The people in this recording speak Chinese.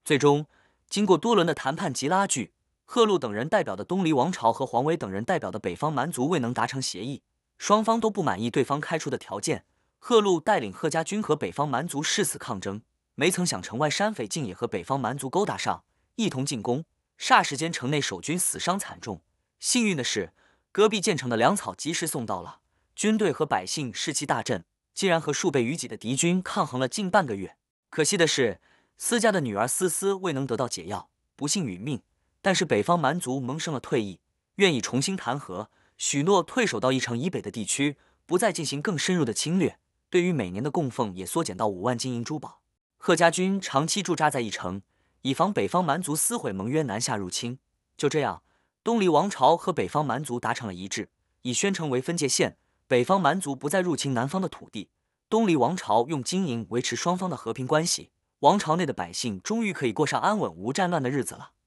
最终，经过多轮的谈判及拉锯，贺禄等人代表的东黎王朝和黄维等人代表的北方蛮族未能达成协议，双方都不满意对方开出的条件。贺禄带领贺家军和北方蛮族誓死抗争，没曾想城外山匪竟也和北方蛮族勾搭上，一同进攻。霎时间，城内守军死伤惨重。幸运的是，戈壁建成的粮草及时送到了，军队和百姓士气大振，竟然和数倍于己的敌军抗衡了近半个月。可惜的是，司家的女儿思思未能得到解药，不幸殒命。但是北方蛮族萌生了退意，愿意重新谈和，许诺退守到一城以北的地区，不再进行更深入的侵略。对于每年的供奉也缩减到5万金银珠宝。贺家军长期驻扎在一城，以防北方蛮族撕毁盟约南下入侵。就这样，东黎王朝和北方蛮族达成了一致，以宣城为分界线，北方蛮族不再入侵南方的土地，东黎王朝用金银维持双方的和平关系。王朝内的百姓终于可以过上安稳无战乱的日子了。